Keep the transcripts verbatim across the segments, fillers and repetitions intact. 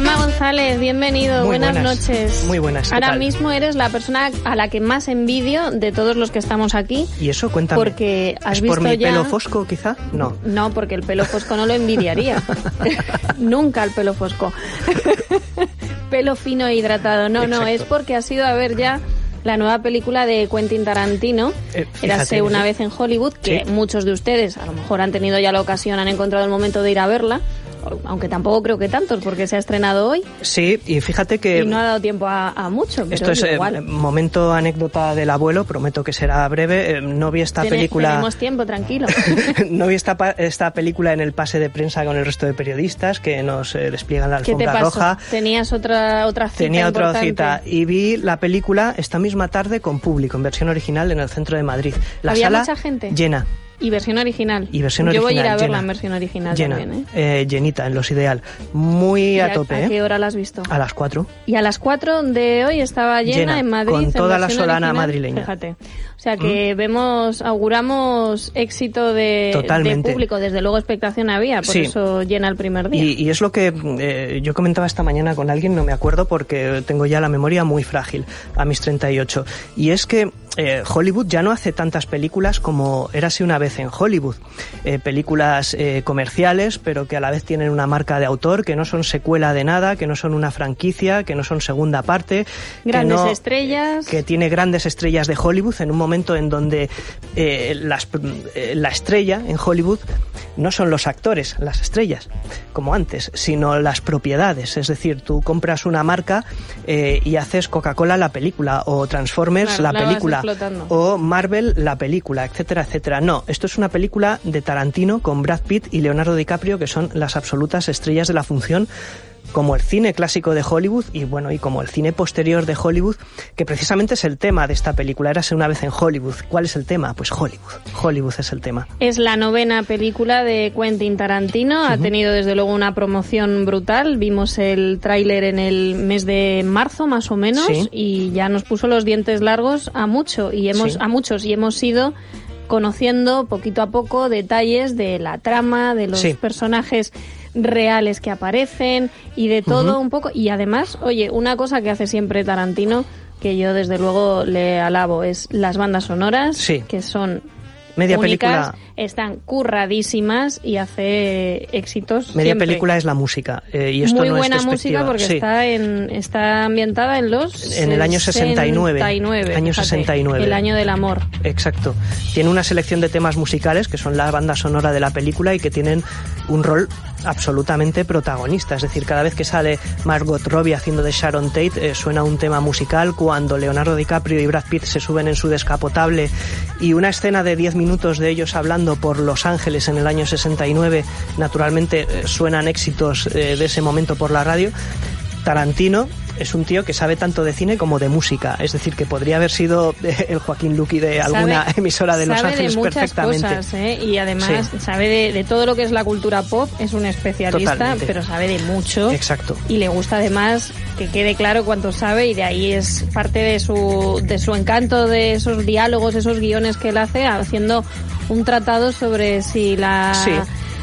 Juanma González, bienvenido, Muy buenas, buenas noches. Muy buenas. ¿Qué Ahora tal? mismo eres la persona a la que más envidio de todos los que estamos aquí. ¿Y eso? Cuéntame. Porque has ¿Es visto por mi ya... pelo fosco, quizá? No. No, porque el pelo fosco no lo envidiaría. Nunca el pelo fosco. Pelo fino e hidratado. No, Exacto. no, es porque has ido a ver ya la nueva película de Quentin Tarantino, eh, Érase una vez en Hollywood, que sí. muchos de ustedes a lo mejor han tenido ya la ocasión, han encontrado el momento de ir a verla, aunque tampoco creo que tantos, porque se ha estrenado hoy. Sí, y fíjate que... Y no ha dado tiempo a, a mucho, pero esto es igual. Eh, momento anécdota del abuelo, prometo que será breve. Eh, no vi esta Ten, película... Tenemos tiempo, tranquilo. No vi esta, esta película en el pase de prensa con el resto de periodistas que nos eh, despliegan la alfombra ¿Qué te pasó? roja. ¿Tenías otra, otra cita Tenía otra importante? cita y vi la película esta misma tarde con público, en versión original, en el centro de Madrid. La ¿Había sala mucha gente? Llena. Y versión original. Y versión Yo original. voy a ir a verla llena, en versión original llena, también, ¿eh? Eh, llenita, en los ideal. Muy a, a tope, ¿A ¿eh? qué hora la has visto? A las cuatro. Y a las cuatro de hoy estaba llena, llena en Madrid. con toda en la solana original, madrileña. Fíjate. O sea que mm. vemos, auguramos éxito de, Totalmente. de público. Desde luego expectación había, por sí. eso llena el primer día. Y, y es lo que eh, yo comentaba esta mañana con alguien, no me acuerdo porque tengo ya la memoria muy frágil a mis treinta y ocho. Y es que Eh, Hollywood ya no hace tantas películas como Érase una vez en Hollywood. Eh, películas eh, comerciales, pero que a la vez tienen una marca de autor, que no son secuela de nada, que no son una franquicia, que no son segunda parte. Grandes que no, estrellas. Que tiene grandes estrellas de Hollywood en un momento en donde eh, las, eh, la estrella en Hollywood no son los actores, las estrellas, como antes, sino las propiedades. Es decir, tú compras una marca eh, y haces Coca-Cola la película, o Transformers claro, la, la película, o Marvel la película, etcétera, etcétera. No, esto es una película de Tarantino con Brad Pitt y Leonardo DiCaprio, que son las absolutas estrellas de la función, como el cine clásico de Hollywood y bueno y como el cine posterior de Hollywood, que precisamente es el tema de esta película. Érase una vez en Hollywood. ¿Cuál es el tema? Pues Hollywood. Hollywood es el tema. Es la novena película de Quentin Tarantino. Uh-huh. Ha tenido desde luego una promoción brutal. Vimos el tráiler en el mes de marzo más o menos, sí. y ya nos puso los dientes largos a mucho y hemos sí. a muchos y hemos ido conociendo poquito a poco detalles de la trama, de los sí. personajes reales que aparecen y de todo uh-huh. un poco. Y además, oye, una cosa que hace siempre Tarantino, que yo desde luego le alabo, es las bandas sonoras, sí. que son media únicas, película, están curradísimas y hace éxitos media siempre. Película es la música, eh, y esto muy no buena es música porque sí. está en está ambientada en los en el año sesenta y nueve, año fíjate, sesenta y nueve, el año del amor. Exacto. Tiene una selección de temas musicales que son la banda sonora de la película y que tienen un rol absolutamente protagonista. Es decir, cada vez que sale Margot Robbie haciendo de Sharon Tate, eh, suena un tema musical. Cuando Leonardo DiCaprio y Brad Pitt se suben en su descapotable y una escena de diez minutos de ellos hablando por Los Ángeles en el año sesenta y nueve, naturalmente eh, suenan éxitos eh, de ese momento por la radio. Tarantino es un tío que sabe tanto de cine como de música, es decir, que podría haber sido el Joaquín Luqui de alguna sabe, emisora de Los Ángeles de muchas perfectamente. Cosas, ¿eh? Y además sí. sabe de, de todo lo que es la cultura pop, es un especialista, Totalmente. Pero sabe de mucho. Exacto. Y le gusta además que quede claro cuánto sabe, y de ahí es parte de su, de su encanto, de esos diálogos, esos guiones que él hace, haciendo un tratado sobre si la... Sí.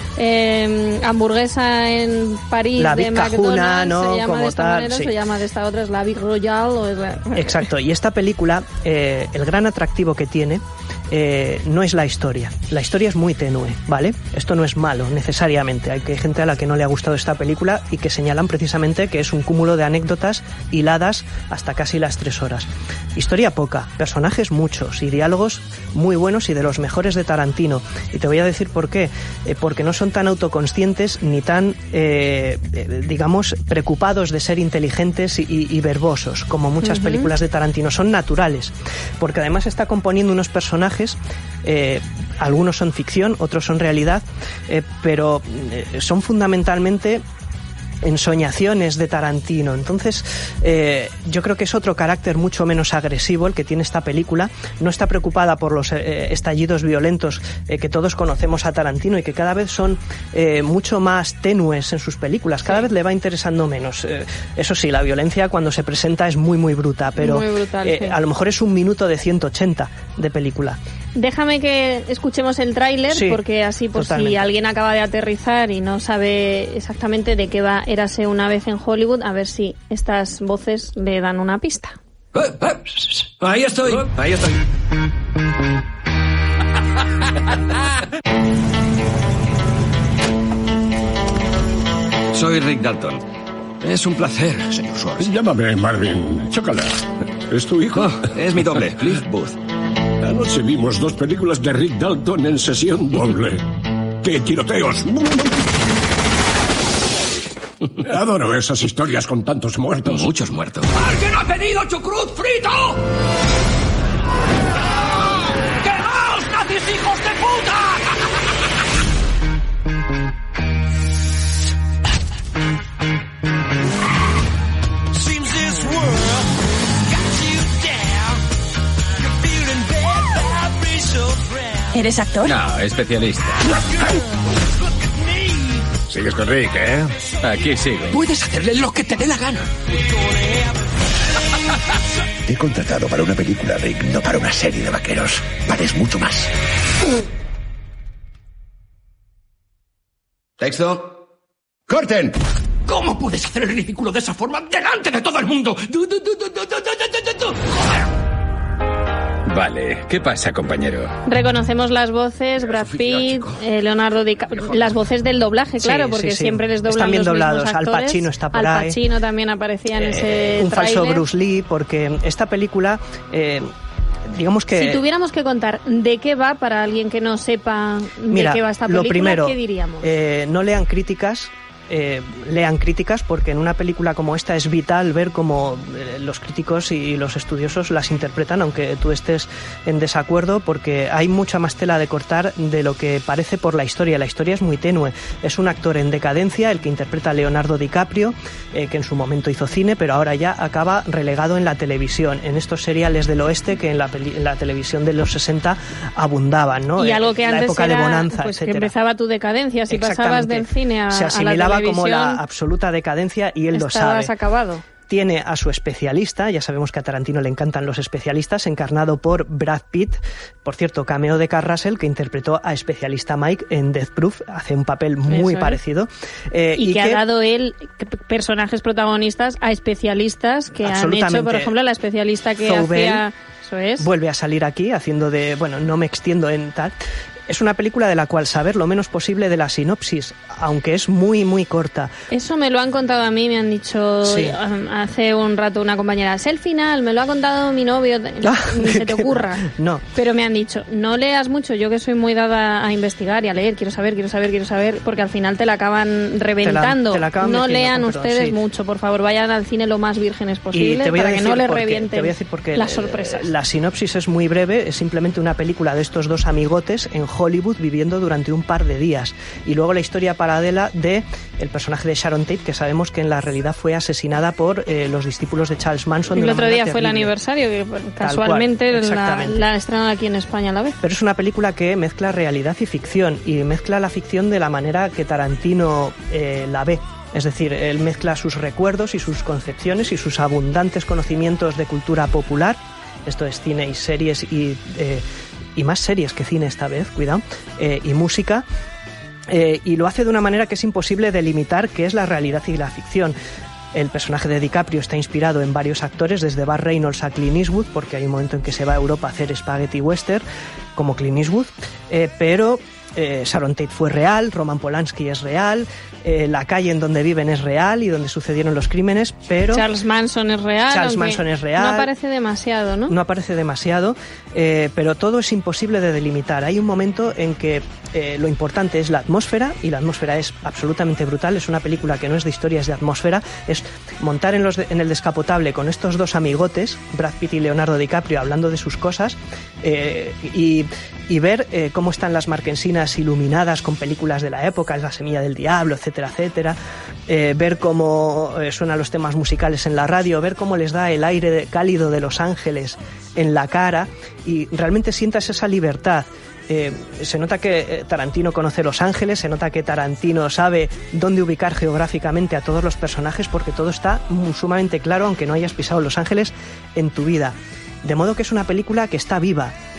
Eh, hamburguesa en París la de Big McDonald's Cajuna, ¿no? se llama Como de esta tal, manera, sí. se llama de esta otra, es la Big Royale o es la... Exacto, y esta película, eh, el gran atractivo que tiene eh, no es la historia. La historia es muy tenue, ¿vale? Esto no es malo necesariamente. Hay gente a la que no le ha gustado esta película y que señalan precisamente que es un cúmulo de anécdotas hiladas hasta casi las tres horas. Historia poca, personajes muchos y diálogos muy buenos y de los mejores de Tarantino. Y te voy a decir por qué. Eh, porque no son tan autoconscientes ni tan, eh, eh, digamos, preocupados de ser inteligentes y, y, y verbosos, como muchas uh-huh. películas de Tarantino. Son naturales, porque además está componiendo unos personajes, eh, algunos son ficción, otros son realidad, eh, pero eh, son fundamentalmente ensoñaciones de Tarantino. Entonces eh, yo creo que es otro carácter mucho menos agresivo el que tiene esta película. No está preocupada por los eh, estallidos violentos eh, que todos conocemos a Tarantino y que cada vez son eh, mucho más tenues en sus películas. Cada sí. vez le va interesando menos. Eh, eso sí, la violencia cuando se presenta es muy muy bruta, pero muy brutal, eh, sí. a lo mejor es un minuto de ciento ochenta de película. Déjame que escuchemos el tráiler, sí, porque así por totalmente. Si alguien acaba de aterrizar y no sabe exactamente de qué va Érase una vez en Hollywood, a ver si estas voces le dan una pista. Eh, eh, ahí estoy, ahí estoy. Soy Rick Dalton. Es un placer, señor Schwartz. Llámame Marvin. Chócala. ¿Es tu hijo? Oh, es mi doble, Cliff Booth. Anoche vimos dos películas de Rick Dalton en sesión doble. ¡Qué tiroteos! Adoro esas historias con tantos muertos. Muchos muertos. ¿Alguien ha pedido chucrut frito? ¡Quemaos, nazis hijos de puta! ¿Eres actor? No, especialista. Sigues con Rick, ¿eh? Aquí sigo. Puedes hacerle lo que te dé la gana. Te he contratado para una película, Rick, no para una serie de vaqueros. Vales mucho más. Texto. ¡Corten! ¿Cómo puedes hacer el ridículo de esa forma delante de todo el mundo? ¡Joder! Vale, ¿qué pasa, compañero? Reconocemos las voces, Brad Pitt, eh, Leonardo DiCaprio, las voces del doblaje, claro, sí, porque sí, sí. siempre les doblan Están bien los doblados. mismos actores. Al Pacino está por Al ahí. Pacino también aparecía en eh, ese Un tráiler. falso Bruce Lee, porque esta película, eh, digamos que... Si tuviéramos que contar de qué va para alguien que no sepa de Mira, qué va esta película, lo primero, ¿qué diríamos? Eh, no lean críticas. Eh, lean críticas, porque en una película como esta es vital ver cómo eh, los críticos y los estudiosos las interpretan, aunque tú estés en desacuerdo, porque hay mucha más tela de cortar de lo que parece por la historia. La historia es muy tenue. Es un actor en decadencia el que interpreta a Leonardo DiCaprio, eh, que en su momento hizo cine, pero ahora ya acaba relegado en la televisión, en estos seriales del oeste que en la, peli- en la televisión de los sesenta abundaban, ¿no? Y algo que la antes época era, de bonanza, pues, etcétera. Que empezaba tu decadencia, si pasabas del cine a, se asimilaba a la televisión, como la absoluta decadencia y él lo sabe. Estabas acabado. Tiene a su especialista, ya sabemos que a Tarantino le encantan los especialistas, encarnado por Brad Pitt, por cierto, cameo de Kurt Russell, que interpretó a especialista Mike en Death Proof, hace un papel muy Eso parecido. Eh, y, y que, que ha dado él personajes protagonistas a especialistas que han hecho, por ejemplo, la especialista que Zobel, hacía... Eso es. Vuelve a salir aquí haciendo de... Bueno, no me extiendo en tal... Es una película de la cual saber lo menos posible de la sinopsis, aunque es muy, muy corta. Eso me lo han contado a mí, me han dicho sí. hace un rato una compañera. Es el final, me lo ha contado mi novio, ah, ni se te ocurra. No. Pero me han dicho, no leas mucho, yo que soy muy dada a investigar y a leer, quiero saber, quiero saber, quiero saber, porque al final te la acaban reventando. Te la, te la acaban no lean perdón, ustedes sí. mucho, por favor, vayan al cine lo más vírgenes posible para que no les revienten te voy a decir porque las sorpresas. La sinopsis es muy breve, es simplemente una película de estos dos amigotes en Hollywood viviendo durante un par de días, y luego la historia paralela de el personaje de Sharon Tate, que sabemos que en la realidad fue asesinada por eh, los discípulos de Charles Manson. Y el de otro día fue el aniversario, que casualmente la, la estrenan aquí en España a la vez. Pero es una película que mezcla realidad y ficción, y mezcla la ficción de la manera que Tarantino eh, la ve. Es decir, él mezcla sus recuerdos y sus concepciones y sus abundantes conocimientos de cultura popular. Esto es cine y series y... Eh, y más series que cine esta vez, cuidado, eh, y música, eh, y lo hace de una manera que es imposible delimitar qué es la realidad y la ficción. El personaje de DiCaprio está inspirado en varios actores, desde Burt Reynolds a Clint Eastwood, porque hay un momento en que se va a Europa a hacer spaghetti western, como Clint Eastwood, eh, pero eh, Sharon Tate fue real, Roman Polanski es real, eh, la calle en donde viven es real y donde sucedieron los crímenes, pero... Charles Manson es real. Charles Manson es real. No aparece demasiado, ¿no? No aparece demasiado, eh, pero todo es imposible de delimitar. Hay un momento en que eh, lo importante es la atmósfera, y la atmósfera es absolutamente brutal. Es una película que no es de historias de atmósfera, es montar en, los de, en el descapotable con estos dos amigotes, Brad Pitt y Leonardo DiCaprio, hablando de sus cosas, eh, y, y ver eh, cómo están las marquesinas iluminadas con películas de la época, es La semilla del diablo, etcétera, etcétera, eh, ver cómo eh, suenan los temas musicales en la radio, ver cómo les da el aire de, cálido de Los Ángeles en la cara, y realmente sientas esa libertad. Eh, se nota que eh, Tarantino conoce Los Ángeles, se nota que Tarantino sabe dónde ubicar geográficamente a todos los personajes, porque todo está muy, sumamente claro, aunque no hayas pisado Los Ángeles en tu vida. De modo que es una película que está viva,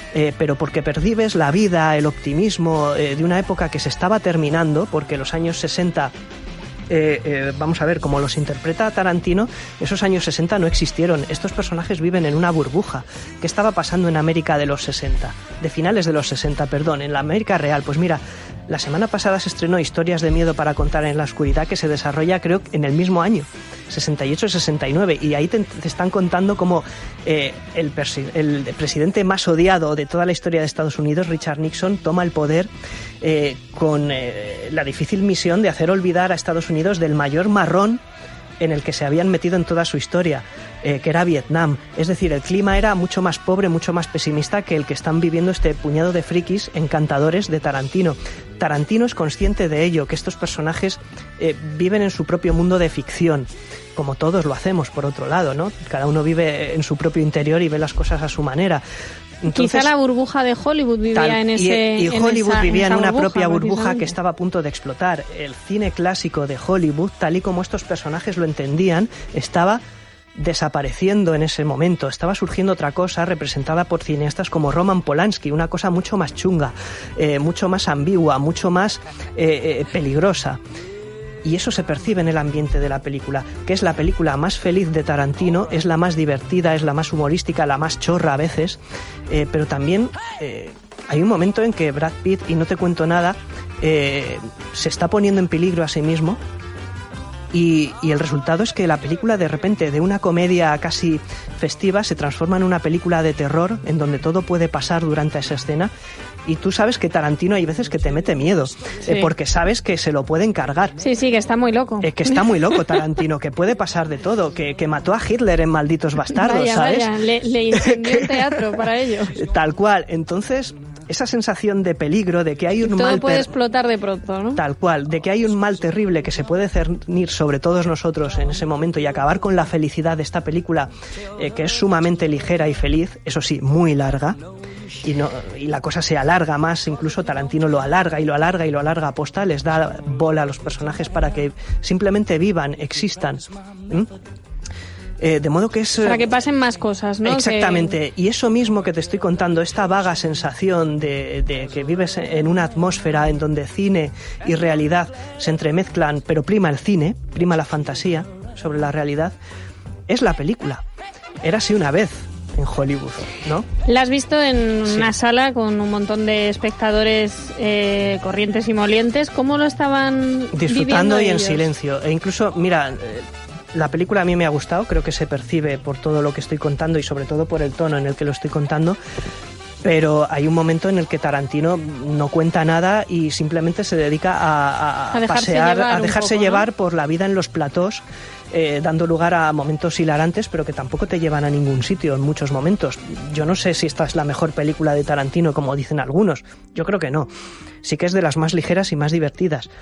eh, pero porque percibes la vida, el optimismo eh, de una época que se estaba terminando, porque los años sesenta... Eh, eh, vamos a ver, como los interpreta Tarantino, esos años sesenta no existieron. Estos personajes viven en una burbuja. ¿Qué estaba pasando en América de los sesenta? De finales de los sesenta, perdón, en la América real. Pues mira, la semana pasada se estrenó Historias de miedo para contar en la oscuridad, que se desarrolla, creo, en el mismo año, sesenta y ocho sesenta y nueve, y ahí te, te están contando cómo eh, el, el presidente más odiado de toda la historia de Estados Unidos, Richard Nixon, toma el poder eh, con eh, la difícil misión de hacer olvidar a Estados Unidos del mayor marrón en el que se habían metido en toda su historia, eh, que era Vietnam. Es decir, el clima era mucho más pobre, mucho más pesimista que el que están viviendo este puñado de frikis encantadores de Tarantino. Tarantino es consciente de ello, que estos personajes eh, viven en su propio mundo de ficción, como todos lo hacemos, por otro lado, ¿no? Cada uno vive en su propio interior y ve las cosas a su manera. Entonces, quizá la burbuja de Hollywood vivía tal, en ese y, y Hollywood en esa, vivía en, en una burbuja, propia burbuja que estaba a punto de explotar. El cine clásico de Hollywood, tal y como estos personajes lo entendían, estaba desapareciendo en ese momento. Estaba surgiendo otra cosa representada por cineastas como Roman Polanski, una cosa mucho más chunga, eh, mucho más ambigua, mucho más eh, eh, peligrosa. Y eso se percibe en el ambiente de la película, que es la película más feliz de Tarantino, es la más divertida, es la más humorística, la más chorra a veces, eh, pero también eh, hay un momento en que Brad Pitt, y no te cuento nada, eh, se está poniendo en peligro a sí mismo. Y, y el resultado es que la película, de repente, de una comedia casi festiva, se transforma en una película de terror, en donde todo puede pasar durante esa escena. Y tú sabes que Tarantino hay veces que te mete miedo, sí. eh, porque sabes que se lo pueden cargar. Sí, sí, que está muy loco. Eh, que está muy loco Tarantino, que puede pasar de todo, que, que mató a Hitler en Malditos Bastardos, vaya, ¿sabes? Vaya, le, le incendió un teatro para ello. Tal cual. Entonces, esa sensación de peligro, de que hay un todo mal... Todo puede explotar de pronto, ¿no? Tal cual, de que hay un mal terrible que se puede cernir sobre todos nosotros en ese momento y acabar con la felicidad de esta película, eh, que es sumamente ligera y feliz, eso sí, muy larga, y, no, y la cosa se alarga más, incluso Tarantino lo alarga y lo alarga y lo alarga a posta, les da bola a los personajes para que simplemente vivan, existan. ¿Mm? Eh, de modo que es... Para que pasen más cosas, ¿no? Exactamente. Que... Y eso mismo que te estoy contando, esta vaga sensación de, de que vives en una atmósfera en donde cine y realidad se entremezclan, pero prima el cine, prima la fantasía sobre la realidad, es la película. Érase una vez en Hollywood, ¿no? La has visto en Sí. una sala con un montón de espectadores eh, corrientes y molientes. ¿Cómo lo estaban disfrutando y en ellos? silencio? E incluso, mira... Eh, la película a mí me ha gustado, creo que se percibe por todo lo que estoy contando y sobre todo por el tono en el que lo estoy contando, pero hay un momento en el que Tarantino no cuenta nada y simplemente se dedica a, a, a pasear, a dejarse poco, llevar ¿no? por la vida en los platós, eh, dando lugar a momentos hilarantes, pero que tampoco te llevan a ningún sitio en muchos momentos. Yo no sé si esta es la mejor película de Tarantino, como dicen algunos. Yo creo que no. Sí que es de las más ligeras y más divertidas,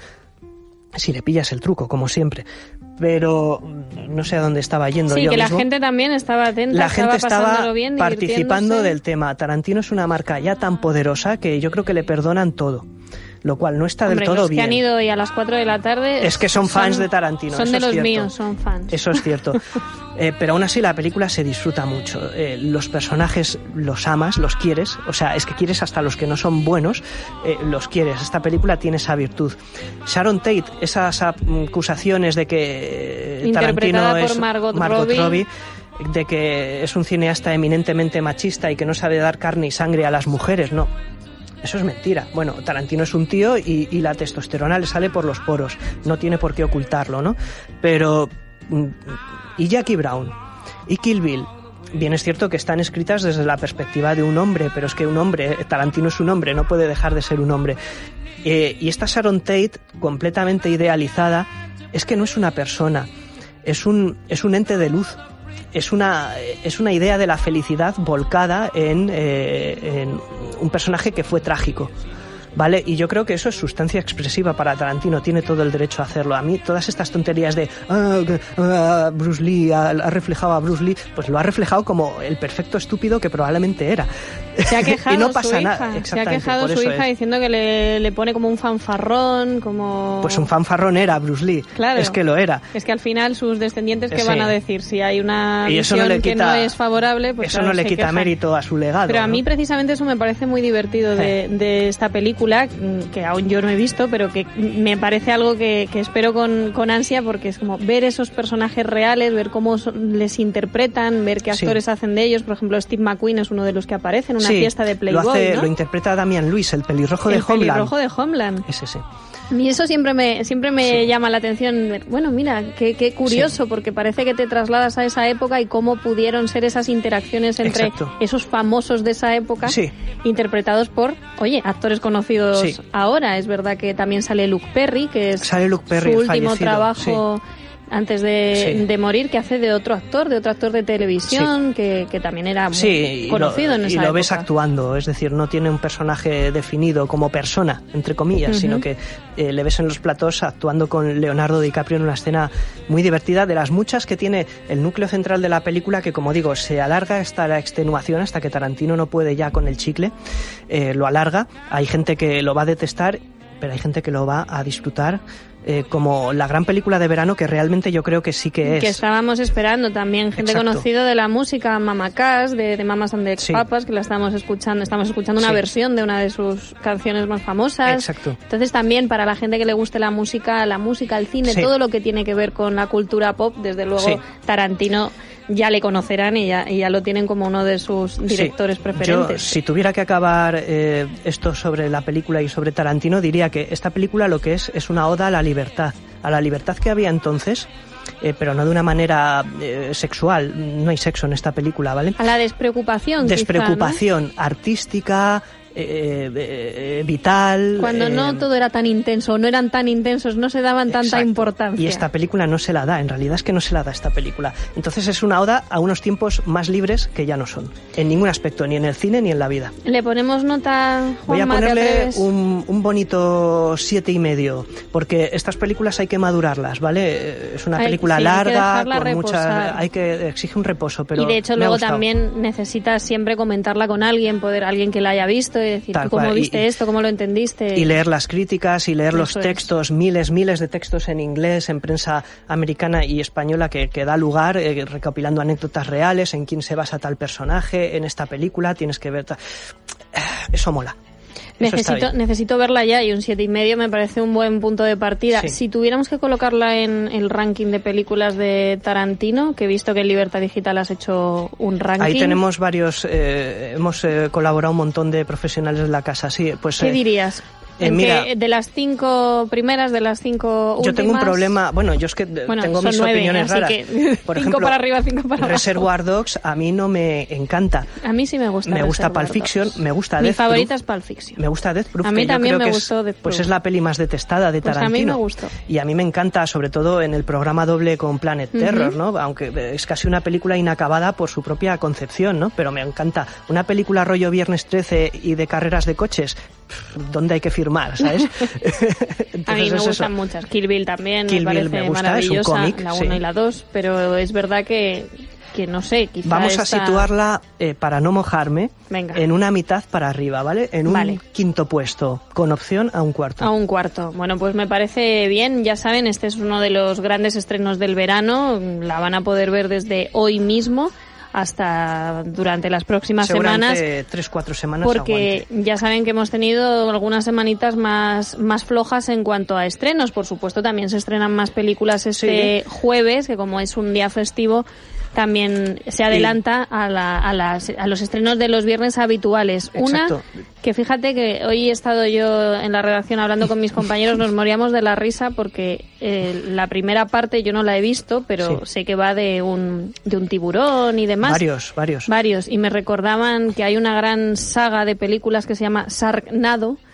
si le pillas el truco, como siempre. Pero no sé a dónde estaba yendo sí, yo que mismo. la gente también estaba atenta, la gente estaba, estaba bien, participando del tema. Tarantino es una marca ya tan poderosa que yo creo que le perdonan todo, lo cual no está Hombre, del todo los bien. que han ido hoy a las cuatro de la tarde... Es que son fans de Tarantino. Son eso de es los cierto. míos, son fans. Eso es cierto. eh, pero aún así la película se disfruta mucho. Eh, los personajes los amas, los quieres. O sea, es que quieres hasta los que no son buenos, eh, los quieres. Esta película tiene esa virtud. Sharon Tate, esas acusaciones de que eh, Tarantino por es Margot, Margot Robbie. Robbie, de que es un cineasta eminentemente machista y que no sabe dar carne y sangre a las mujeres, no. Eso es mentira. Bueno, Tarantino es un tío y, y la testosterona le sale por los poros. No tiene por qué ocultarlo, ¿no? Pero... ¿Y Jackie Brown? ¿Y Kill Bill? Bien, es cierto que están escritas desde la perspectiva de un hombre, pero es que un hombre, Tarantino es un hombre, no puede dejar de ser un hombre. Eh, y esta Sharon Tate, completamente idealizada, es que no es una persona, es un, es un ente de luz. Es una, es una idea de la felicidad volcada en, eh, en un personaje que fue trágico, ¿vale? Y yo creo que eso es sustancia expresiva para Tarantino, tiene todo el derecho a hacerlo. A mí todas estas tonterías de ah, ah, Bruce Lee ha, ha reflejado a Bruce Lee, pues lo ha reflejado como el perfecto estúpido que probablemente era. Se ha quejado y no pasa su nada. hija, se ha quejado su hija es. diciendo que le, le pone como un fanfarrón, como... Pues un fanfarrón era Bruce Lee, claro, es que lo era. Es que al final sus descendientes, ¿qué sí. van a decir? Si hay una y visión no le que quita, no es favorable, pues eso claro, no le se quita quejan. mérito a su legado. Pero a ¿no? mí precisamente eso me parece muy divertido de, de esta película, que aún yo no he visto, pero que me parece algo que, que espero con, con ansia, porque es como ver esos personajes reales, ver cómo son, les interpretan, ver qué actores sí. hacen de ellos. Por ejemplo, Steve McQueen es uno de los que aparece en una sí, fiesta de Playboy, lo hace, ¿no? Lo interpreta Damian Lewis, el pelirrojo de el Homeland. El pelirrojo de Homeland. Ese sí. Y eso siempre me siempre me sí. llama la atención. Bueno, mira, qué, qué curioso, sí. porque parece que te trasladas a esa época y cómo pudieron ser esas interacciones entre Exacto. esos famosos de esa época, sí. interpretados por, oye, actores conocidos sí. ahora. Es verdad que también sale Luke Perry, que es sale Luke Perry, su último fallecido. trabajo... Sí. antes de, sí. de morir, que hace de otro actor, de otro actor de televisión, sí. que, que también era muy sí, conocido lo, en esa y lo época. ves actuando, es decir, no tiene un personaje definido como persona, entre comillas, uh-huh. sino que eh, le ves en los platós actuando con Leonardo DiCaprio en una escena muy divertida, de las muchas que tiene el núcleo central de la película, que como digo, se alarga hasta la extenuación, hasta que Tarantino no puede ya con el chicle, eh, lo alarga. Hay gente que lo va a detestar, pero hay gente que lo va a disfrutar, eh, como la gran película de verano que realmente yo creo que sí que es. Que estábamos esperando también, gente Exacto. conocida de la música, Mama Cass, de, de Mamas and the Sí. Papas, que la estamos escuchando, estamos escuchando una Sí. versión de una de sus canciones más famosas. Exacto. Entonces también para la gente que le guste la música, la música, el cine, Sí. todo lo que tiene que ver con la cultura pop, desde luego Sí. Tarantino ya le conocerán y ya, y ya lo tienen como uno de sus directores sí. preferentes. Yo, si tuviera que acabar eh, esto sobre la película y sobre Tarantino, diría que esta película lo que es es una oda a la libertad, a la libertad que había entonces, eh, pero no de una manera eh, sexual. No hay sexo en esta película, ¿vale? A la despreocupación. Despreocupación quizá, ¿no? artística, eh, eh, vital. Cuando eh, no todo era tan intenso, no eran tan intensos, no se daban tanta exacto. importancia. Y esta película no se la da, en realidad es que no se la da esta película. Entonces es una oda a unos tiempos más libres que ya no son, en ningún aspecto, ni en el cine ni en la vida. ¿Le ponemos nota, Juanma? Voy a ponerle ¿te un, un bonito siete y medio, porque estas películas hay que madurarlas, ¿vale? Es una Hay- película sí, hay que larga, dejarla con reposar. mucha, hay que exige un reposo, pero Y de hecho me ha luego gustado. también necesitas siempre comentarla con alguien, poder alguien que la haya visto y decir, Tal ¿tú cómo cual. Y- viste esto? ¿Cómo lo entendiste? Y leer las críticas y leer los Eso es. textos, miles, miles de textos en inglés, en prensa americana y española que, que da lugar, eh, recopilando anécdotas reales, en quién se basa tal personaje, en esta película, tienes que ver... ta- Eso mola. Eso está Necesito, bien. necesito verla ya y un siete y medio me parece un buen punto de partida. Sí. Si tuviéramos que colocarla en el ranking de películas de Tarantino, que he visto que en Libertad Digital has hecho un ranking. Ahí tenemos varios, eh, hemos eh, colaborado un montón de profesionales de la casa, sí. Pues, ¿Qué eh, dirías? eh, ¿En mira, qué- de las cinco primeras, de las cinco últimas? yo tengo un problema, bueno, yo es que Bueno, tengo son mis nueve, opiniones así raras. que Por cinco ejemplo, para arriba, cinco para abajo. Reservoir Dogs a mí no me encanta. A mí sí me gusta. Me gusta Reservoir Pulp Fiction, Dogs. me gusta Mi Death favorita Proof. es Pulp Fiction. Me gusta Death Proof, A mí que yo también creo me que gustó es, Death pues Proof. es la peli más detestada de Pues a Tarantino. mí me gustó. Y a mí me encanta, sobre todo en el programa doble con Planet Ujú. Terror, ¿no? Aunque es casi una película inacabada por su propia concepción, ¿no? Pero me encanta. Una película rollo Viernes trece y de carreras de coches, ¿dónde hay que firmar, sabes? Entonces A mí me es gustan eso. muchas. Kill Bill también Kill me Bill parece me gusta, es un maravillosa, cómic, la uno sí. y la dos, pero es verdad que, que no sé, quizá Vamos a esta- situarla, eh, para no mojarme, Venga. en una mitad para arriba, ¿vale? En un Vale. quinto puesto, con opción a un cuarto. A un cuarto. Bueno, pues me parece bien. Ya saben, este es uno de los grandes estrenos del verano. La van a poder ver desde hoy mismo hasta durante las próximas semanas. Seguramente tres, cuatro semanas Porque aguante. ya saben que hemos tenido algunas semanitas más, más flojas en cuanto a estrenos. Por supuesto, también se estrenan más películas este jueves, que como es un día festivo, también se adelanta a, la, a, las, a los estrenos de los viernes habituales. Exacto. Una que fíjate que hoy he estado yo en la redacción hablando con mis compañeros, nos moríamos de la risa porque eh, la primera parte yo no la he visto, pero Sí. sé que va de un, de un tiburón y demás. Varios, varios. Varios. Y me recordaban que hay una gran saga de películas que se llama Sharknado,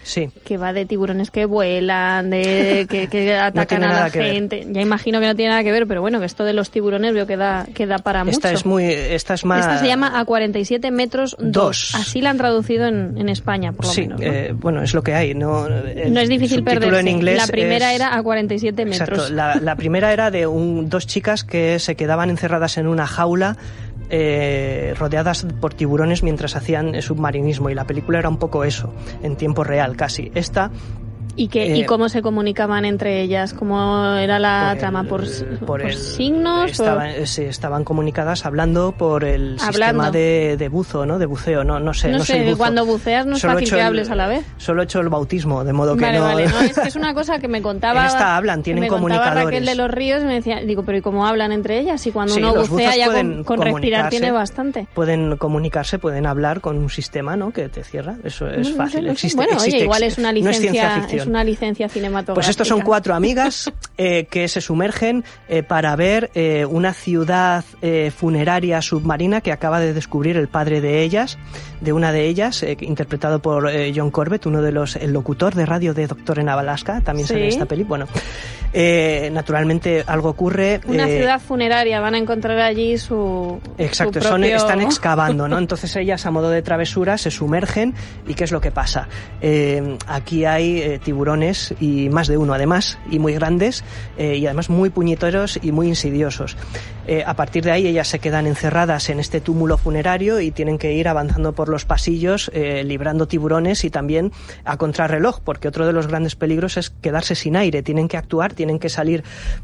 Sí. Que va de tiburones que vuelan, de que, que atacan no a la gente. Ya imagino que no tiene nada que ver, pero bueno, que esto de los tiburones veo que da, que da para esta mucho. Es muy, esta es más... Esta se llama A cuarenta y siete metros dos. dos. Así la han traducido en, en España, por lo sí, menos. ¿no? Eh, bueno, es lo que hay. No, no es difícil perderse. En inglés la primera es... era A cuarenta y siete metros. Exacto. La, la primera era de un, dos chicas que se quedaban encerradas en una jaula Eh, rodeadas por tiburones mientras hacían submarinismo, y la película era un poco eso, en tiempo real casi. Esta ¿Y, qué, eh, ¿Y cómo se comunicaban entre ellas? ¿Cómo era la por trama? El, ¿Por, por, por el, signos? Estaban, por... sí, estaban comunicadas hablando por el hablando. sistema de, de buzo, ¿no? De buceo, no, no sé. No, no sé, soy buzo. Cuando buceas no es fácil que el, hables a la vez. Solo he hecho el bautismo, de modo que vale, no... Vale, no, es que es una cosa que me contaba... En esta hablan, tienen me comunicadores. contaba Raquel de los Ríos y me decía, digo, pero ¿y cómo hablan entre ellas? Y cuando sí, uno bucea ya con, con respirar tiene bastante. Pueden comunicarse, pueden hablar con un sistema, ¿no? Que te cierra, eso es no, fácil. No sé, existe, bueno, existe, oye, igual es una licencia, no es, es una licencia cinematográfica. Pues estos son cuatro amigas eh, que se sumergen eh, para ver eh, una ciudad eh, funeraria submarina que acaba de descubrir el padre de ellas, de una de ellas, eh, interpretado por eh, John Corbett, uno de los, el locutor de radio de Doctor en Alaska, también sale en esta peli. Bueno, eh, naturalmente algo ocurre. Una eh, ciudad funeraria, van a encontrar allí su. Exacto, su propio... son, están excavando, ¿no? Entonces ellas, a modo de travesura, se sumergen. ¿Y qué es lo que pasa? Eh, aquí hay eh, tiburones, y más de uno además, y muy grandes, eh, y además muy puñeteros y muy insidiosos. Eh, a partir de ahí ellas se quedan encerradas en este túmulo funerario y tienen que ir avanzando por los pasillos, eh, librando tiburones y también a contrarreloj, porque otro de los grandes peligros es quedarse sin aire. Tienen que actuar, tienen que salir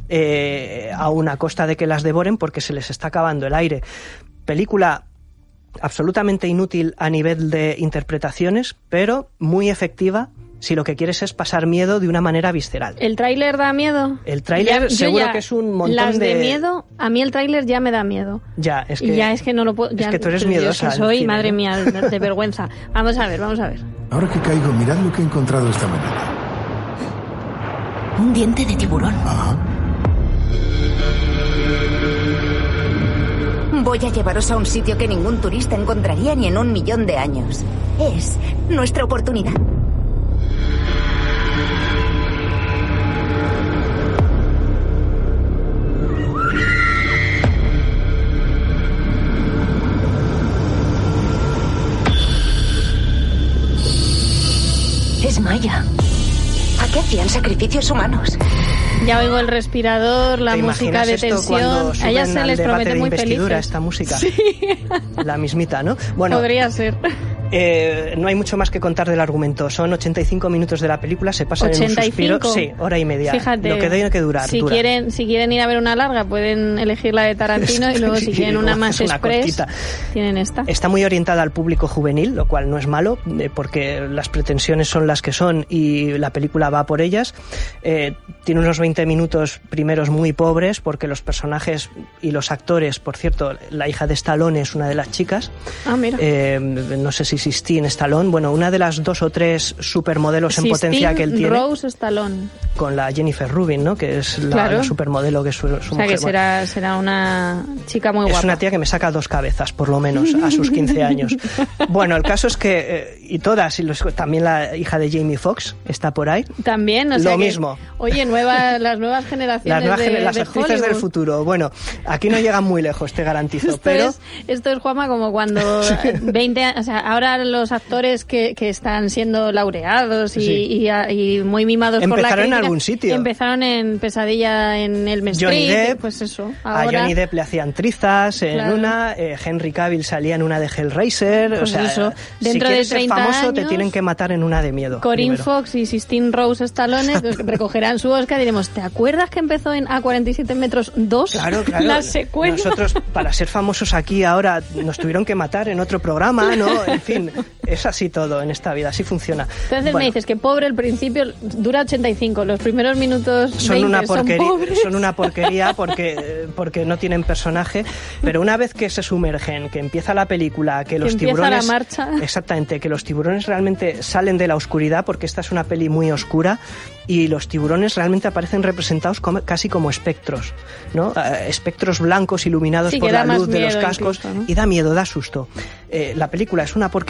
eh, a una costa de que las devoren porque se les está acabando el aire. Película absolutamente inútil a nivel de interpretaciones, pero muy efectiva si lo que quieres es pasar miedo de una manera visceral. ¿El tráiler da miedo? El tráiler seguro ya, que es un montón las de... de miedo, a mí el tráiler ya me da miedo. Ya, es que... Ya es que no lo puedo... Ya, es que tú eres miedosa. Yo soy, cine, madre ¿no? mía, de, de vergüenza. Vamos a ver, vamos a ver. Ahora que caigo, mirad lo que he encontrado esta mañana. Un diente de tiburón. Ajá. Voy a llevaros a un sitio que ningún turista encontraría ni en un millón de años. Es nuestra oportunidad. Es Maya. ¿A qué hacían sacrificios humanos? Ya oigo el respirador, la música de tensión. A ellas se les promete muy felices. Esta música. Sí. La mismita, ¿no? Bueno, podría ser. Eh, no hay mucho más que contar del argumento. Son ochenta y cinco minutos de la película, se pasan en un suspiro. Sí, hora y media. Fíjate, lo que tiene que durar. Si dura. quieren, si quieren ir a ver una larga, pueden elegir la de Tarantino y luego si quieren una más una express, cortita. Tienen esta. Está muy orientada al público juvenil, lo cual no es malo, eh, porque las pretensiones son las que son y la película va por ellas. Eh, tiene unos veinte minutos primeros muy pobres, porque los personajes y los actores, por cierto, la hija de Stallone es una de las chicas. Ah, mira. Eh, no sé si Sistine Stallone, bueno, una de las dos o tres supermodelos en Sistine potencia que él tiene. Rose Stallone. Con la Jennifer Rubin, ¿no? Que es la, claro. la supermodelo que es su, su o sea, mujer. que será, será una chica muy guapa. Es una tía que me saca dos cabezas, por lo menos, a sus quince años. Bueno, el caso es que, eh, y todas, y los, también la hija de Jamie Foxx está por ahí. También, o sea Lo que, mismo. Oye, nueva, las nuevas generaciones las nuevas de, gener las de actrices Hollywood. del futuro. Bueno, aquí no llegan muy lejos, te garantizo. Esto pero es, esto es, Juanma, como cuando veinte años, o sea, ahora los actores que, que están siendo laureados y, sí. y, y muy mimados por la crítica. Empezaron en algún sitio. Empezaron en Pesadilla en el Street. Johnny Depp, pues eso. Ahora, a Johnny Depp le hacían trizas en claro. una, eh, Henry Cavill salía en una de Hellraiser. Pues o sea, eso. si Dentro quieres de treinta ser famoso años, te tienen que matar en una de miedo. Corinne primero. Fox y Sistine Rose Stallone recogerán su Oscar y diremos, ¿te acuerdas que empezó en A cuarenta y siete metros dos? Claro, claro. La secuela. Nosotros, para ser famosos aquí ahora, nos tuvieron que matar en otro programa, ¿no? En fin, es así todo en esta vida, así funciona. Entonces bueno, me dices que pobre el principio, dura ochenta y cinco, los primeros minutos son veinte una porquería, son pobres. Son una porquería porque, porque no tienen personaje, pero una vez que se sumergen, que empieza la película, que los que tiburones... la marcha. Exactamente, que los tiburones realmente salen de la oscuridad, porque esta es una peli muy oscura, y los tiburones realmente aparecen representados como, casi como espectros, ¿no? Eh, espectros blancos iluminados sí, por la luz de los miedo cascos, incluso, ¿no? Y da miedo, da susto. Eh, la película es una porquería, pero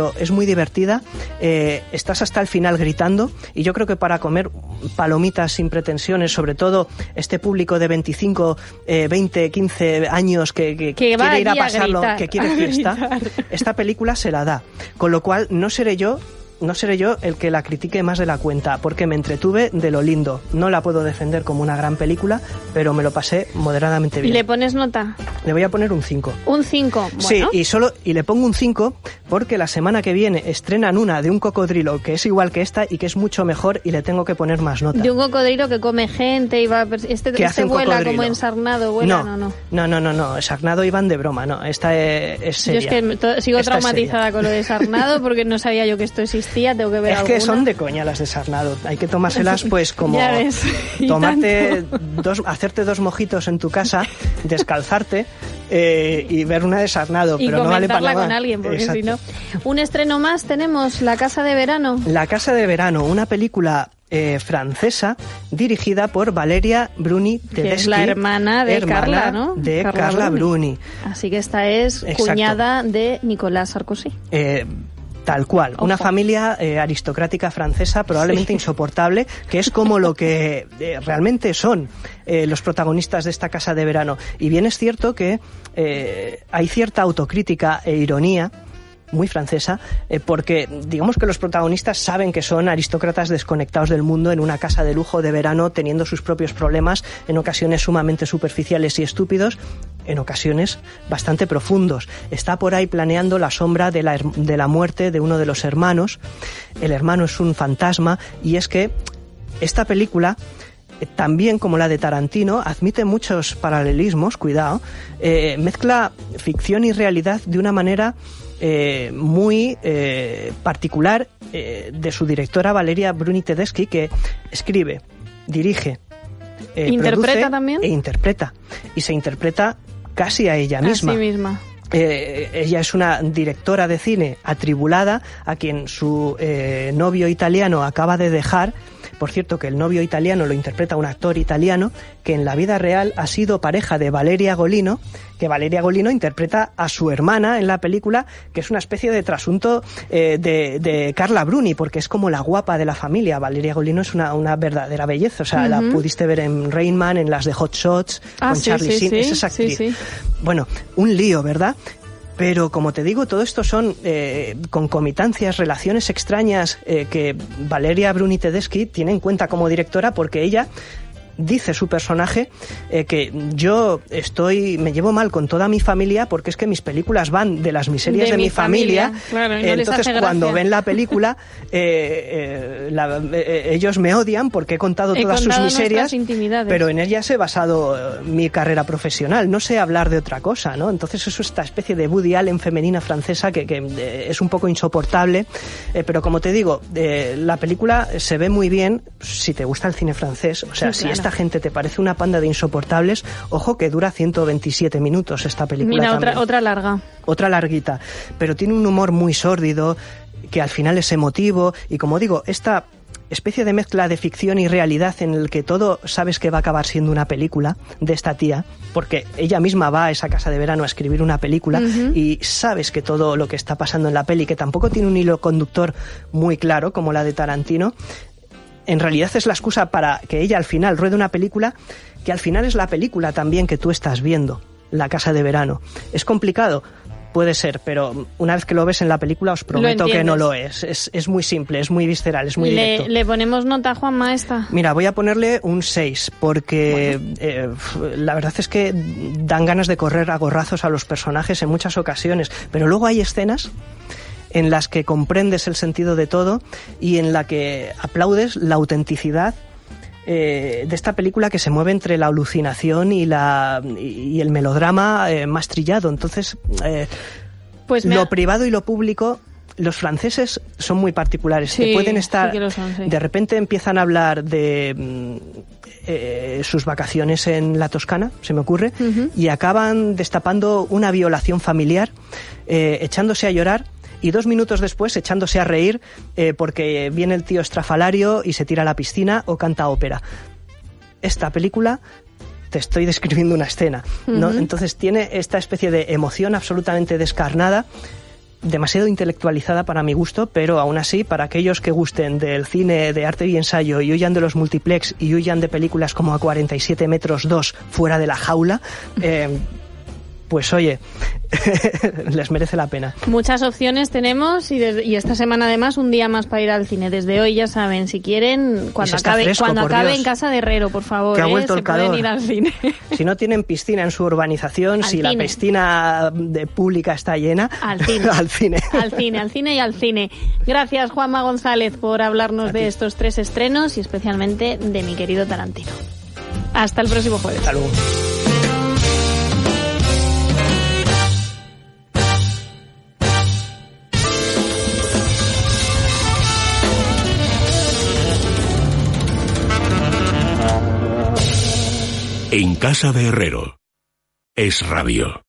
pero es muy divertida. Eh, estás hasta el final gritando, y yo creo que para comer palomitas sin pretensiones, sobre todo este público de veinticinco, eh, veinte, quince años que, que, que quiere ir a a pasarlo, gritar, que quiere fiesta, esta película se la da. Con lo cual no seré yo No seré yo el que la critique más de la cuenta, porque me entretuve de lo lindo. No la puedo defender como una gran película, pero me lo pasé moderadamente bien. ¿Le pones nota? Le voy a poner un cinco. ¿Un cinco? Bueno. Sí, y, solo, y le pongo un cinco porque la semana que viene estrenan una de un cocodrilo que es igual que esta y que es mucho mejor, y le tengo que poner más nota. De un cocodrilo que come gente y va... Este, este vuela como ensarnado, vuela, no, no, no. No, no, no, no, Sarnado iban de broma, no, esta es, es seria. Yo es que to, sigo esta traumatizada con lo de Sarnado porque no sabía yo que esto existía, tengo que ver Es alguna. que son de coña las de Sarnado, hay que tomárselas pues como... Ya ves. Tomarte dos, hacerte dos mojitos en tu casa, descalzarte eh, y ver una de Sarnado, y pero no vale para nada. con alguien, porque Exacto. si no... Un estreno más tenemos, La Casa de Verano. La Casa de Verano, una película eh, francesa dirigida por Valeria Bruni Tedeschi, que es la hermana de hermana Carla, ¿no? de Carla, Carla Bruni. Bruni. Así que esta es Exacto. cuñada de Nicolas Sarkozy. Eh, Tal cual, Ojo. Una familia eh, aristocrática francesa probablemente sí. insoportable, que es como lo que eh, realmente son eh, los protagonistas de esta Casa de Verano. Y bien es cierto que eh, hay cierta autocrítica e ironía muy francesa, eh, porque digamos que los protagonistas saben que son aristócratas desconectados del mundo en una casa de lujo de verano, teniendo sus propios problemas, en ocasiones sumamente superficiales y estúpidos, en ocasiones bastante profundos. Está por ahí planeando la sombra de la, de la muerte de uno de los hermanos. El hermano es un fantasma, y es que esta película, también como la de Tarantino, admite muchos paralelismos, cuidado, eh, mezcla ficción y realidad de una manera Eh, muy eh, particular eh, de su directora Valeria Bruni Tedeschi, que escribe, dirige, eh, ¿interpreta produce también? E interpreta. Y se interpreta casi a ella misma. A sí misma. Eh, ella es una directora de cine atribulada, a quien su eh, novio italiano acaba de dejar. Por cierto, que el novio italiano lo interpreta un actor italiano que en la vida real ha sido pareja de Valeria Golino, que Valeria Golino interpreta a su hermana en la película, que es una especie de trasunto eh, de, de Carla Bruni, porque es como la guapa de la familia. Valeria Golino es una, una verdadera belleza, o sea, uh-huh. la pudiste ver en Rain Man, en las de Hot Shots, ah, con sí, Charlie sí, Sheen, sí, es esa actriz. Sí, sí. Bueno, un lío, ¿verdad? Pero, como te digo, todo esto son eh, concomitancias, relaciones extrañas eh, que Valeria Bruni Tedeschi tiene en cuenta como directora, porque ella dice, su personaje, eh, que yo estoy me llevo mal con toda mi familia porque es que mis películas van de las miserias de, de mi, mi familia, familia. Claro, y no entonces les hace cuando gracia. ven la película eh, eh, la, eh, ellos me odian porque he contado he todas contado sus miserias, intimidades. pero en ellas he basado eh, mi carrera profesional, no sé hablar de otra cosa, ¿no? Entonces eso es esta especie de Woody Allen femenina francesa que, que eh, es un poco insoportable, eh, pero como te digo, eh, la película se ve muy bien si te gusta el cine francés, o sea, sí, si claro. esta gente te parece una panda de insoportables, ojo que dura ciento veintisiete minutos esta película. Mira, también. otra, otra larga. Otra larguita, pero tiene un humor muy sórdido, que al final es emotivo, y como digo, esta especie de mezcla de ficción y realidad en el que todo sabes que va a acabar siendo una película de esta tía, porque ella misma va a esa casa de verano a escribir una película, uh-huh. y sabes que todo lo que está pasando en la peli, que tampoco tiene un hilo conductor muy claro como la de Tarantino, en realidad es la excusa para que ella al final ruede una película que al final es la película también que tú estás viendo, La Casa de Verano. ¿Es complicado? Puede ser, pero una vez que lo ves en la película os prometo que no lo es. Es, es muy simple, es muy visceral, es muy le, directo. ¿Le ponemos nota a Juanma esta? Mira, voy a ponerle un seis, porque bueno. eh, la verdad es que dan ganas de correr a gorrazos a los personajes en muchas ocasiones, pero luego hay escenas en las que comprendes el sentido de todo y en la que aplaudes la autenticidad eh, de esta película, que se mueve entre la alucinación y la y el melodrama eh, más trillado. Entonces, eh, pues lo ha... privado y lo público, los franceses son muy particulares. Sí, que pueden estar, sí que lo son, sí. De repente empiezan a hablar de eh, sus vacaciones en la Toscana, se me ocurre, uh-huh. y acaban destapando una violación familiar, eh, echándose a llorar, y dos minutos después echándose a reír eh, porque viene el tío estrafalario y se tira a la piscina o canta ópera. Esta película, te estoy describiendo una escena, ¿no? Uh-huh. Entonces tiene esta especie de emoción absolutamente descarnada, demasiado intelectualizada para mi gusto, pero aún así, para aquellos que gusten del cine de arte y ensayo y huyan de los multiplex y huyan de películas como A cuarenta y siete metros dos, Fuera de la jaula, eh, pues oye, les merece la pena. Muchas opciones tenemos y, desde, y esta semana además un día más para ir al cine. Desde hoy ya saben, si quieren, cuando acabe, fresco, cuando acabe en casa de Herrero, por favor, que ha ¿eh? vuelto se el calor. pueden ir al cine. Si no tienen piscina en su urbanización, al si cine. La piscina de pública está llena, al cine. al cine. Al cine, al cine y al cine. Gracias, Juanma González, por hablarnos de estos tres estrenos y especialmente de mi querido Tarantino. Hasta el próximo jueves. Hasta luego. En casa de Herrero. Es Radio.